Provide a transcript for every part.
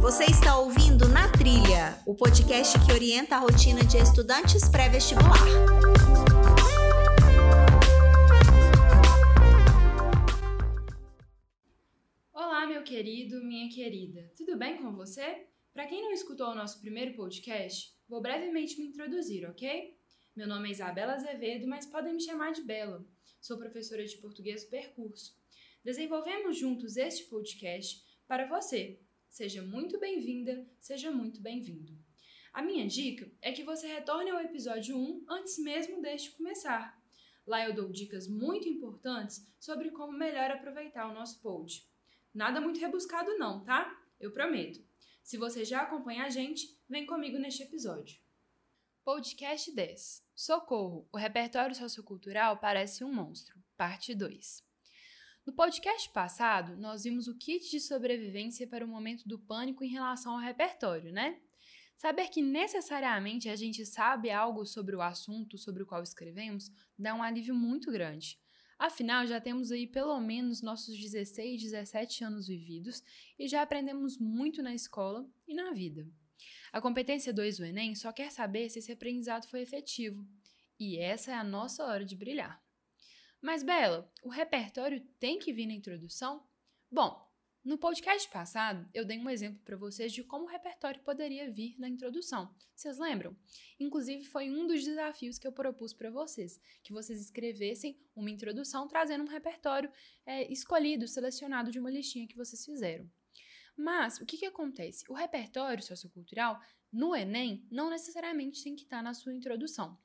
Você está ouvindo Na Trilha, o podcast que orienta a rotina de estudantes pré-vestibular. Olá, meu querido, minha querida. Tudo bem com você? Para quem não escutou o nosso primeiro podcast, vou brevemente me introduzir, ok? Meu nome é Isabela Azevedo, mas podem me chamar de Bela. Sou professora de português do Percurso. Desenvolvemos juntos este podcast para você. Seja muito bem-vinda, seja muito bem-vindo. A minha dica é que você retorne ao episódio 1 antes mesmo deste começar. Lá eu dou dicas muito importantes sobre como melhor aproveitar o nosso pod. Nada muito rebuscado não, tá? Eu prometo. Se você já acompanha a gente, vem comigo neste episódio. Podcast 10. Socorro! O repertório sociocultural parece um monstro. Parte 2. No podcast passado, nós vimos o kit de sobrevivência para o momento do pânico em relação ao repertório, né? Saber que necessariamente a gente sabe algo sobre o assunto sobre o qual escrevemos dá um alívio muito grande. Afinal, já temos aí pelo menos nossos 16, 17 anos vividos e já aprendemos muito na escola e na vida. A competência 2 do Enem só quer saber se esse aprendizado foi efetivo. E essa é a nossa hora de brilhar. Mas, Bela, o repertório tem que vir na introdução? Bom, no podcast passado, eu dei um exemplo para vocês de como o repertório poderia vir na introdução. Vocês lembram? Inclusive, foi um dos desafios que eu propus para vocês, que vocês escrevessem uma introdução trazendo um repertório escolhido, selecionado de uma listinha que vocês fizeram. Mas, o que acontece? O repertório sociocultural, no Enem, não necessariamente tem que estar na sua introdução.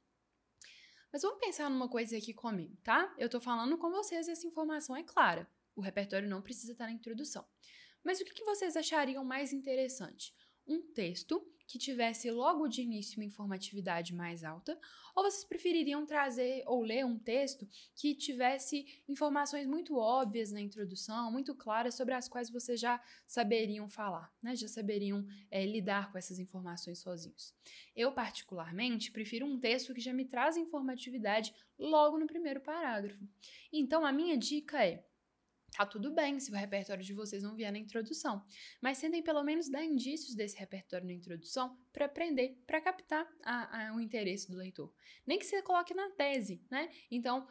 Mas vamos pensar numa coisa aqui comigo, tá? Eu tô falando com vocês e essa informação é clara. O repertório não precisa estar na introdução. Mas o que vocês achariam mais interessante? Um texto que tivesse logo de início uma informatividade mais alta, ou vocês prefeririam trazer ou ler um texto que tivesse informações muito óbvias na introdução, muito claras, sobre as quais vocês já saberiam falar, né? Já saberiam lidar com essas informações sozinhos. Eu, particularmente, prefiro um texto que já me traz informatividade logo no primeiro parágrafo. Então, a minha dica é: tá tudo bem se o repertório de vocês não vier na introdução, mas tentem pelo menos dar indícios desse repertório na introdução para aprender, para captar o interesse do leitor. Nem que você coloque na tese, né? Então,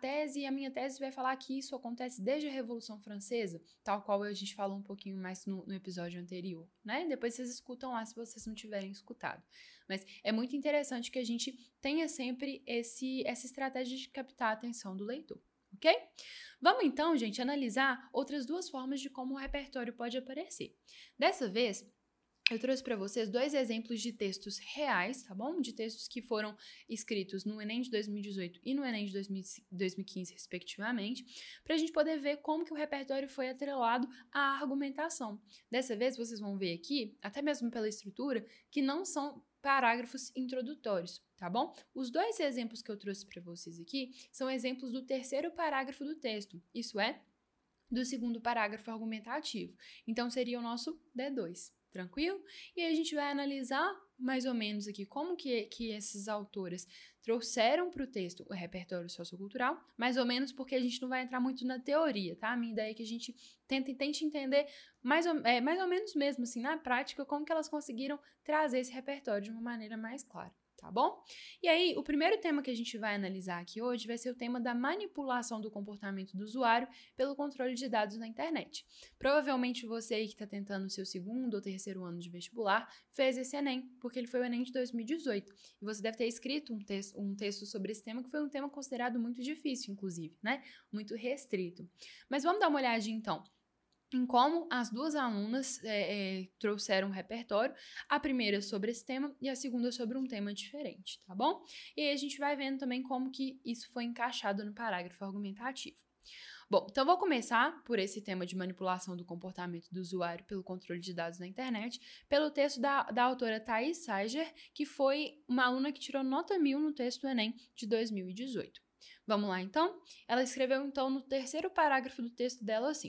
a minha tese vai falar que isso acontece desde a Revolução Francesa, tal qual a gente falou um pouquinho mais no episódio anterior, né? Depois vocês escutam lá se vocês não tiverem escutado. Mas é muito interessante que a gente tenha sempre essa estratégia de captar a atenção do leitor. Ok? Vamos então, gente, analisar outras duas formas de como o repertório pode aparecer. Dessa vez, eu trouxe para vocês 2 exemplos de textos reais, tá bom? De textos que foram escritos no Enem de 2018 e no Enem de 2015, respectivamente, para a gente poder ver como que o repertório foi atrelado à argumentação. Dessa vez, vocês vão ver aqui, até mesmo pela estrutura, que não são parágrafos introdutórios, tá bom? Os 2 exemplos que eu trouxe para vocês aqui são exemplos do 3º parágrafo do texto, isso é, do 2º parágrafo argumentativo. Então, seria o nosso D2, tranquilo? E aí a gente vai analisar mais ou menos aqui como que essas autoras trouxeram para o texto o repertório sociocultural, mais ou menos porque a gente não vai entrar muito na teoria, tá? A minha ideia é que a gente tente entender mais ou menos mesmo, assim, na prática, como que elas conseguiram trazer esse repertório de uma maneira mais clara. Tá bom? E aí, o primeiro tema que a gente vai analisar aqui hoje vai ser o tema da manipulação do comportamento do usuário pelo controle de dados na internet. Provavelmente você aí que está tentando o seu 2º ou 3º ano de vestibular fez esse Enem, porque ele foi o Enem de 2018. E você deve ter escrito um texto sobre esse tema, que foi um tema considerado muito difícil, inclusive, né? Muito restrito. Mas vamos dar uma olhadinha, então, em como as 2 alunas trouxeram um repertório, a primeira sobre esse tema e a segunda sobre um tema diferente, tá bom? E aí a gente vai vendo também como que isso foi encaixado no parágrafo argumentativo. Bom, então vou começar por esse tema de manipulação do comportamento do usuário pelo controle de dados na internet, pelo texto da autora Thaís Saiger, que foi uma aluna que tirou nota 1000 no texto do Enem de 2018. Vamos lá, então? Ela escreveu, então, no 3º parágrafo do texto dela assim: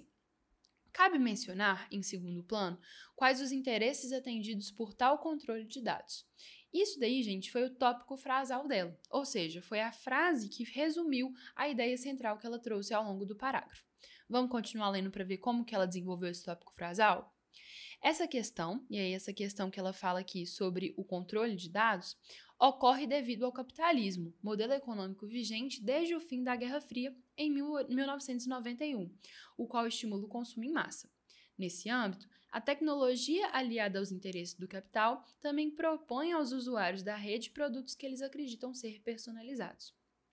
cabe mencionar, em segundo plano, quais os interesses atendidos por tal controle de dados. Isso daí, gente, foi o tópico frasal dela, ou seja, foi a frase que resumiu a ideia central que ela trouxe ao longo do parágrafo. Vamos continuar lendo para ver como que ela desenvolveu esse tópico frasal? Essa questão que ela fala aqui sobre o controle de dados, ocorre devido ao capitalismo, modelo econômico vigente desde o fim da Guerra Fria em 1991, o qual estimula o consumo em massa. Nesse âmbito, a tecnologia aliada aos interesses do capital também propõe aos usuários da rede produtos que eles acreditam ser personalizados.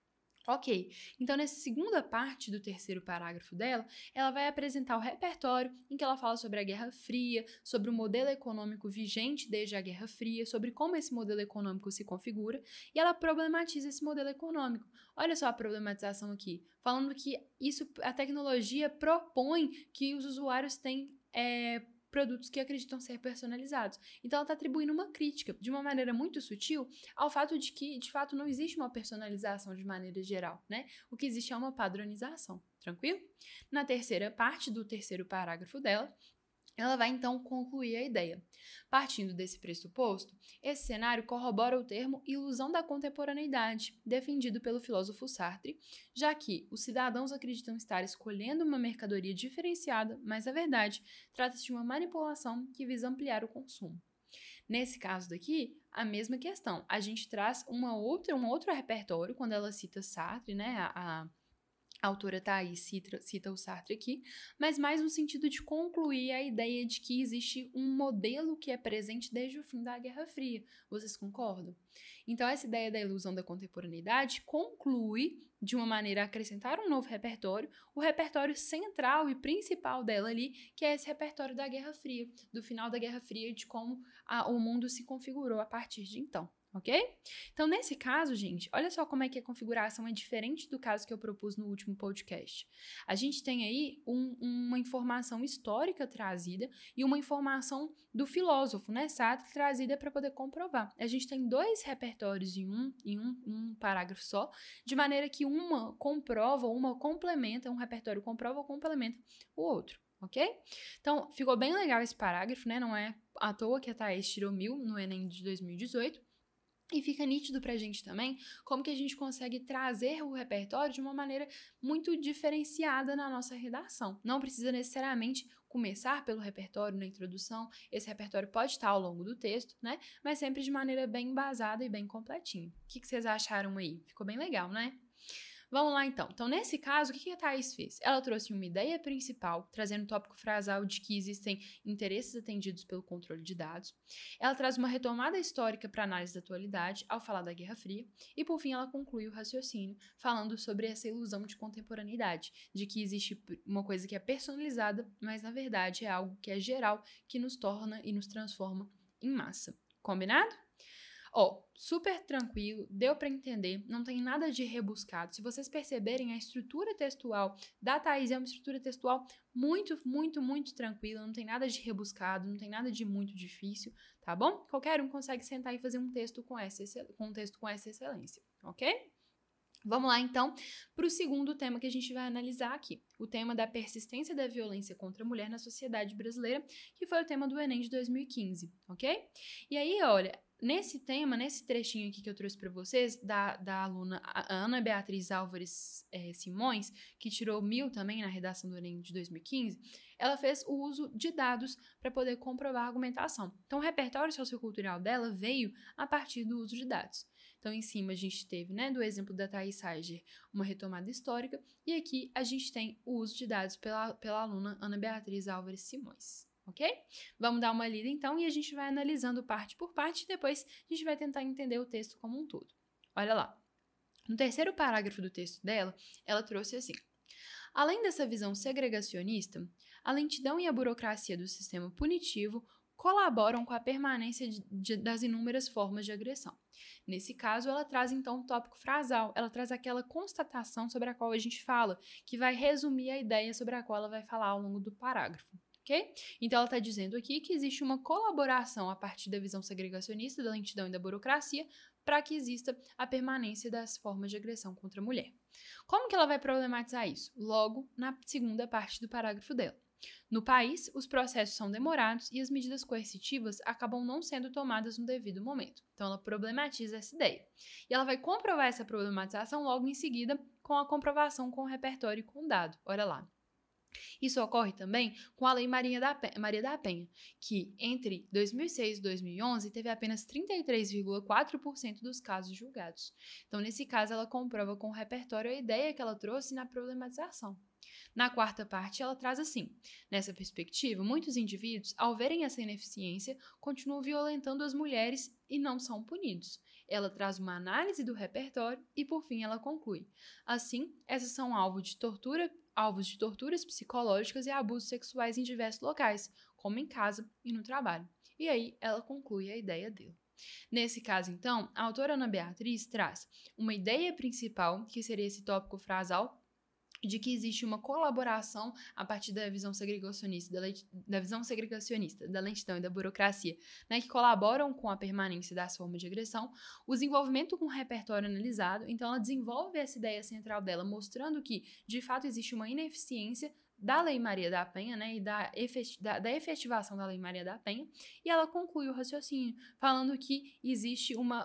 Ok, então nessa segunda parte do terceiro parágrafo dela, ela vai apresentar o repertório em que ela fala sobre a Guerra Fria, sobre o modelo econômico vigente desde a Guerra Fria, sobre como esse modelo econômico se configura, e ela problematiza esse modelo econômico. Olha só a problematização aqui, falando que a tecnologia propõe que os usuários têm produtos que acreditam ser personalizados. Então, ela está atribuindo uma crítica, de uma maneira muito sutil, ao fato de que, de fato, não existe uma personalização de maneira geral, né? O que existe é uma padronização, tranquilo? Na terceira parte do terceiro parágrafo dela, ela vai, então, concluir a ideia. Partindo desse pressuposto, esse cenário corrobora o termo ilusão da contemporaneidade, defendido pelo filósofo Sartre, já que os cidadãos acreditam estar escolhendo uma mercadoria diferenciada, mas, na verdade, trata-se de uma manipulação que visa ampliar o consumo. Nesse caso daqui, a mesma questão. A gente traz um outro repertório, quando ela cita Sartre, né, a autora Thaís cita o Sartre aqui, mas mais no sentido de concluir a ideia de que existe um modelo que é presente desde o fim da Guerra Fria. Vocês concordam? Então, essa ideia da ilusão da contemporaneidade conclui, de uma maneira, a acrescentar um novo repertório, o repertório central e principal dela ali, que é esse repertório da Guerra Fria, do final da Guerra Fria, de como o mundo se configurou a partir de então. Ok? Então, nesse caso, gente, olha só como é que a configuração é diferente do caso que eu propus no último podcast. A gente tem aí uma informação histórica trazida e uma informação do filósofo, né, Sartre, trazida para poder comprovar. A gente tem dois repertórios em um parágrafo só, de maneira que uma complementa, um repertório comprova ou complementa o outro. Ok? Então, ficou bem legal esse parágrafo, né? Não é à toa que a Thaís tirou 1000 no Enem de 2018. E fica nítido pra gente também como que a gente consegue trazer o repertório de uma maneira muito diferenciada na nossa redação. Não precisa necessariamente começar pelo repertório na introdução, esse repertório pode estar ao longo do texto, né? Mas sempre de maneira bem embasada e bem completinha. O que vocês acharam aí? Ficou bem legal, né? Vamos lá, então. Então, nesse caso, o que a Thaís fez? Ela trouxe uma ideia principal, trazendo o tópico frasal de que existem interesses atendidos pelo controle de dados. Ela traz uma retomada histórica para análise da atualidade, ao falar da Guerra Fria. E, por fim, ela conclui o raciocínio, falando sobre essa ilusão de contemporaneidade, de que existe uma coisa que é personalizada, mas, na verdade, é algo que é geral, que nos torna e nos transforma em massa. Combinado? Super tranquilo, deu para entender, não tem nada de rebuscado. Se vocês perceberem, a estrutura textual da Thaís é uma estrutura textual muito, muito, muito tranquila, não tem nada de rebuscado, não tem nada de muito difícil, tá bom? Qualquer um consegue sentar e fazer um texto com essa excelência, ok? Vamos lá, então, para o segundo tema que a gente vai analisar aqui, o tema da persistência da violência contra a mulher na sociedade brasileira, que foi o tema do Enem de 2015, ok? E aí, olha, nesse trechinho aqui que eu trouxe para vocês, da aluna Ana Beatriz Álvares Simões, que tirou 1000 também na redação do Enem de 2015, ela fez o uso de dados para poder comprovar a argumentação. Então, o repertório sociocultural dela veio a partir do uso de dados. Então, em cima a gente teve, né, do exemplo da Thaís Sager, uma retomada histórica, e aqui a gente tem o uso de dados pela aluna Ana Beatriz Álvares Simões, ok? Vamos dar uma lida então e a gente vai analisando parte por parte e depois a gente vai tentar entender o texto como um todo. Olha lá. No terceiro parágrafo do texto dela, ela trouxe assim: além dessa visão segregacionista, a lentidão e a burocracia do sistema punitivo colaboram com a permanência das inúmeras formas de agressão. Nesse caso, ela traz então um tópico frasal, ela traz aquela constatação sobre a qual a gente fala, que vai resumir a ideia sobre a qual ela vai falar ao longo do parágrafo. Ok? Então, ela está dizendo aqui que existe uma colaboração a partir da visão segregacionista, da lentidão e da burocracia, para que exista a permanência das formas de agressão contra a mulher. Como que ela vai problematizar isso? Logo na segunda parte do parágrafo dela. No país, os processos são demorados e as medidas coercitivas acabam não sendo tomadas no devido momento. Então, ela problematiza essa ideia. E ela vai comprovar essa problematização logo em seguida com a comprovação com o repertório e com o dado. Olha lá. Isso ocorre também com a Lei Maria da Penha, que entre 2006 e 2011 teve apenas 33,4% dos casos julgados. Então, nesse caso, ela comprova com o repertório a ideia que ela trouxe na problematização. Na quarta parte, ela traz assim: nessa perspectiva, muitos indivíduos, ao verem essa ineficiência, continuam violentando as mulheres e não são punidos. Ela traz uma análise do repertório e, por fim, ela conclui: assim, essas são alvos de torturas psicológicas e abusos sexuais em diversos locais, como em casa e no trabalho. E aí, ela conclui a ideia dele. Nesse caso, então, a autora Ana Beatriz traz uma ideia principal, que seria esse tópico frasal, de que existe uma colaboração a partir da visão segregacionista, da lentidão e da burocracia, né, que colaboram com a permanência das formas de agressão, o desenvolvimento com o repertório analisado. Então, ela desenvolve essa ideia central dela, mostrando que, de fato, existe uma ineficiência da Lei Maria da Penha, né, e da efetivação da Lei Maria da Penha, e ela conclui o raciocínio, falando que existe um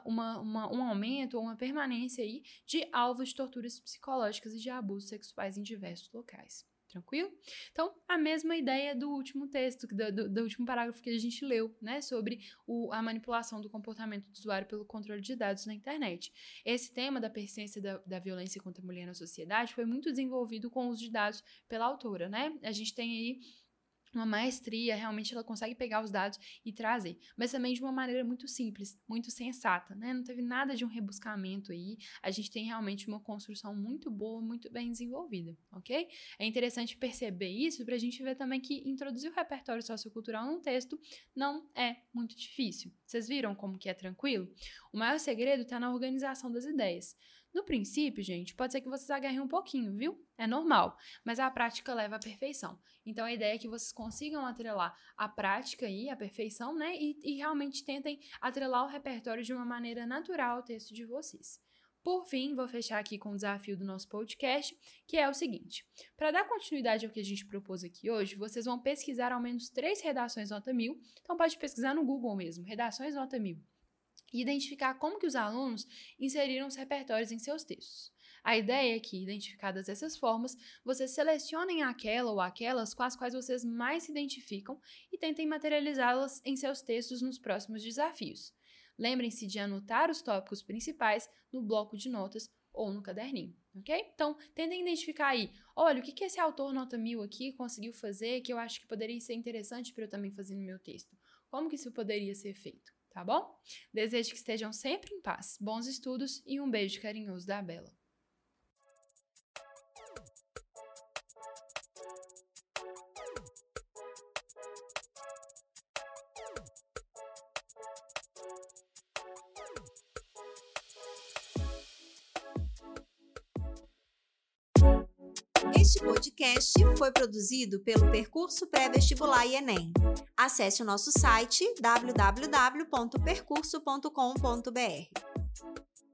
aumento ou uma permanência aí de alvos de torturas psicológicas e de abusos sexuais em diversos locais. Tranquilo? Então, a mesma ideia do último texto, do último parágrafo que a gente leu, né, sobre a manipulação do comportamento do usuário pelo controle de dados na internet. Esse tema da persistência da violência contra a mulher na sociedade foi muito desenvolvido com o uso de dados pela autora, né? A gente tem aí uma maestria, realmente ela consegue pegar os dados e trazer, mas também de uma maneira muito simples, muito sensata, né? Não teve nada de um rebuscamento aí, a gente tem realmente uma construção muito boa, muito bem desenvolvida, ok? É interessante perceber isso para a gente ver também que introduzir o repertório sociocultural num texto não é muito difícil. Vocês viram como que é tranquilo? O maior segredo está na organização das ideias. No princípio, gente, pode ser que vocês agarrem um pouquinho, viu? É normal, mas a prática leva à perfeição. Então, a ideia é que vocês consigam atrelar a prática e a perfeição, né? E realmente tentem atrelar o repertório de uma maneira natural ao texto de vocês. Por fim, vou fechar aqui com o desafio do nosso podcast, que é o seguinte: para dar continuidade ao que a gente propôs aqui hoje, vocês vão pesquisar ao menos 3 redações nota 1000, então pode pesquisar no Google mesmo, redações nota 1000. E identificar como que os alunos inseriram os repertórios em seus textos. A ideia é que, identificadas dessas formas, vocês selecionem aquela ou aquelas com as quais vocês mais se identificam e tentem materializá-las em seus textos nos próximos desafios. Lembrem-se de anotar os tópicos principais no bloco de notas ou no caderninho, ok? Então, tentem identificar aí, olha, o que esse autor nota 1000 aqui conseguiu fazer que eu acho que poderia ser interessante para eu também fazer no meu texto. Como que isso poderia ser feito? Tá bom? Desejo que estejam sempre em paz, bons estudos e um beijo carinhoso da Bela. Este podcast foi produzido pelo Percurso Pré-Vestibular e Enem. Acesse o nosso site www.percurso.com.br.